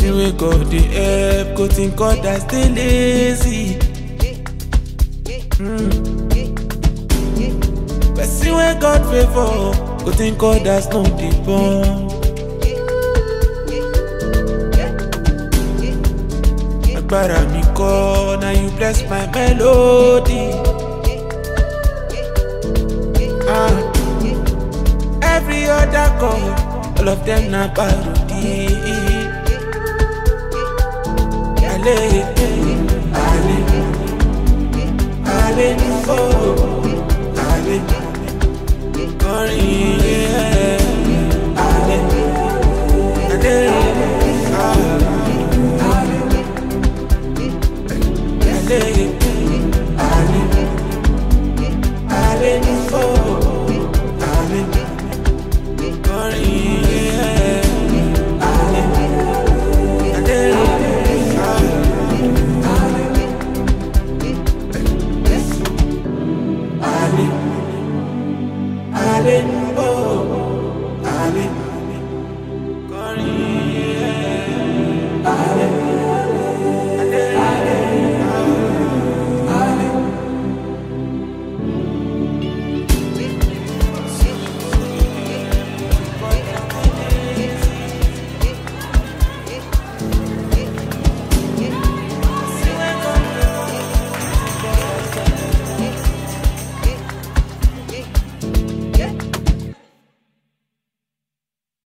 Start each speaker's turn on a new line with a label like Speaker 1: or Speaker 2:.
Speaker 1: Person wey God dey help, go think others dey lazy. Person wey God favor, go think others no dey born. Agbára mi kọ́, now you bless my melody. Every other God, all of them na parody. Ale, ale, ale, oh, ale, orin, yeah.